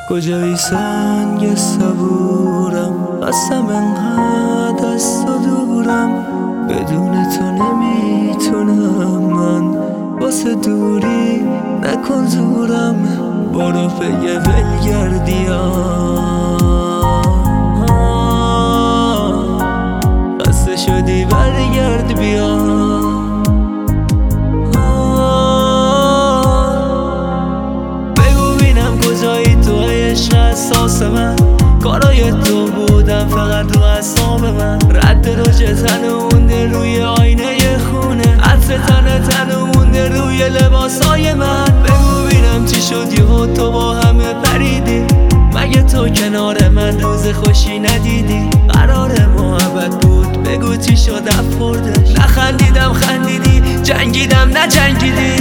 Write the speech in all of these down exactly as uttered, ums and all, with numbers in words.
کجایی سنگ صبورم، قسم انقدر از تو دورم، بدون تو نمیتونم من، واسه دوری نکن زورم، برو پی ولگردیام، خسته شدی برگرد بیا. احساس من کارای تو بودم فقط رو اعصاب من، رد روش تنونده روی آینه خونه، عطر تن تنونده روی لباسای من. بگو بینم چی شد یهو تو با همه پریدی، مگه تو کنار من روز خوشی ندیدی؟ قرار محبت بود بگو چی شد افوردش، نخندیدم خندیدی، جنگیدم نجنگیدی.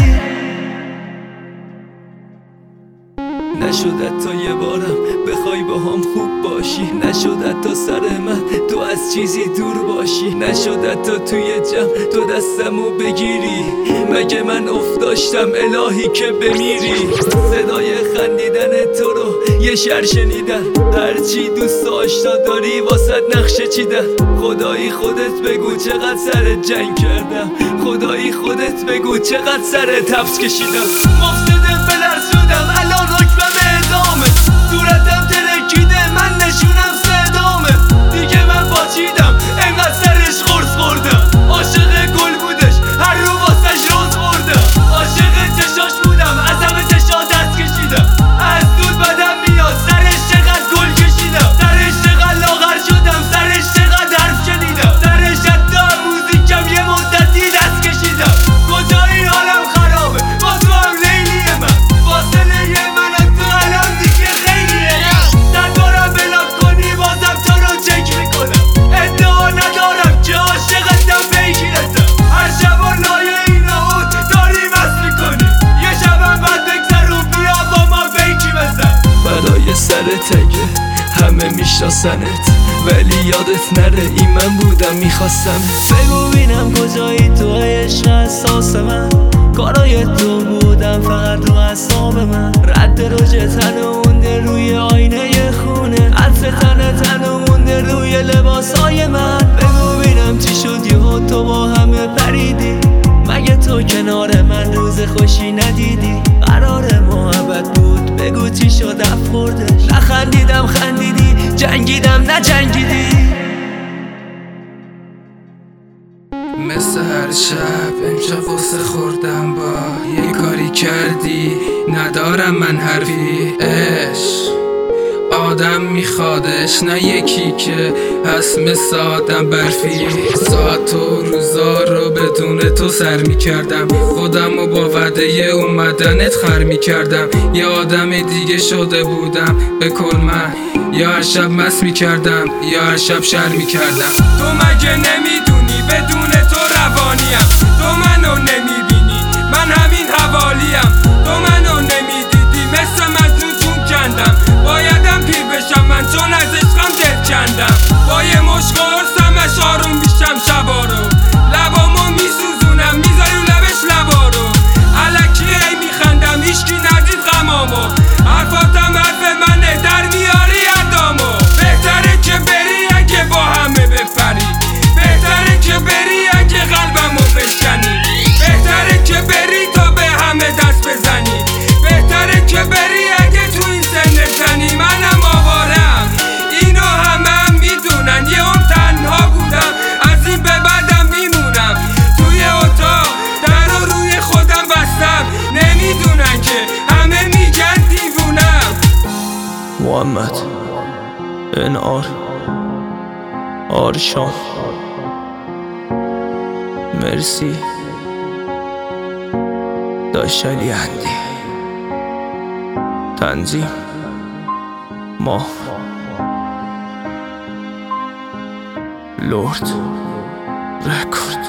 نشد تا یه بارم بخوای با هم خوب باشی، نشد تا سر من تو از چیزی دور باشی، نشد تا توی جمع تو دستمو بگیری، مگه من افتاشتم الهی که بمیری؟ صدای خندیدن تو رو یه شر شنیدن، هرچی دوست آشنا داری واسد نقشه چیدن. خدایی خودت بگو چقدر سر جنگ کردم، خدایی خودت بگو چقدر سر تفس کشیدم. مفسده بلرز شدم الان رکبم اعدامه، صورتم ترکیده من نشونم صدامه، دیگه من باچیدم انقدر سرش قرص خوردم، عاشق گل بودش هر رو واسش روز بردم، عاشق چشاش بودم از همه چشا دست کشیدم، از دود بدم میاد سرش چقدر گل کشیدم، سرش چقدر لاغر شدم، سرش چقدر حرف شنیدم، سرش حتی موزیکم یه مدتی دست کشیدم. کجایی حالم خرابه با تو هم لیلیه من، فاصله من از تو الان دیگه خیلیه، ندارم بلاک کنی بازم تو رو چک میکنم، ادعا ندارم که عاشقتم پیگیرتم، هر شب و لایه اینا اون داری مست میکنی، یه شبم بعد بگذرون بیا با ما بیکی بزن. بلای سر تگه همه میشناسنت ولی یادت نره این من بودم میخواستم. بگو بینم کجایی تو عشق احساس من، کارای تو بودم فقط رو اعصاب من، رد روش تنونده روی آینه خونه، عطر تن تنونده روی لباسای من. بگو بینم چی شد یهو تو با همه پریدی، مگه تو کنار من روز خوشی ندیدی؟ قرار محبت بود بگو چی شد افوردش، نخندیدم خندیدی، جنگیدم نجنگیدی. مثل هر شب امشب قصه خوردم با یه کاری کردی، ندارم من حرفی، عشق آدم میخوادش نه یکی که هست مثل آدم برفی. ساعت و روزا رو بدون تو سر میکردم، خودم و با وعده اومدنت خر میکردم، یه آدم دیگه شده بودم به کل من، یا هر شب مست میکردم یا هر شب شر میکردم. تو مگه نمیدونی بدون تو روانیم، تو منو نمیبینی من همین حوالیم، تو منو نمیدیدی مثل مجنون جون کندم، بایدم پیر بشم من چون از عشقم دل کندم، با یه مشق قرصمش آروم میشم شبا رو، لبامو میسوزونم میذاری لبش لبا رو، الکی ای میخندم هیچکی ندید غمامو، حرفاتم حرف منه در میاری ادامو. بهتره که بری اگه با همه بپری، بهتره که بری اگه قلبمو بشکنی، بهتره که بری تا به همه دست بزنی، بهتره که بری اگه تو این سن زنی. منم آوارم اینو همه هم میدونن، یه اون تنها بودم از این به بعدم میمونم، توی اتاق در رو روی خودم بستم، نمیدونن که همه میگن دیوونم. محمد انعار آرشان مرسی داشلی اندی تنظیم ما لورد رکورد.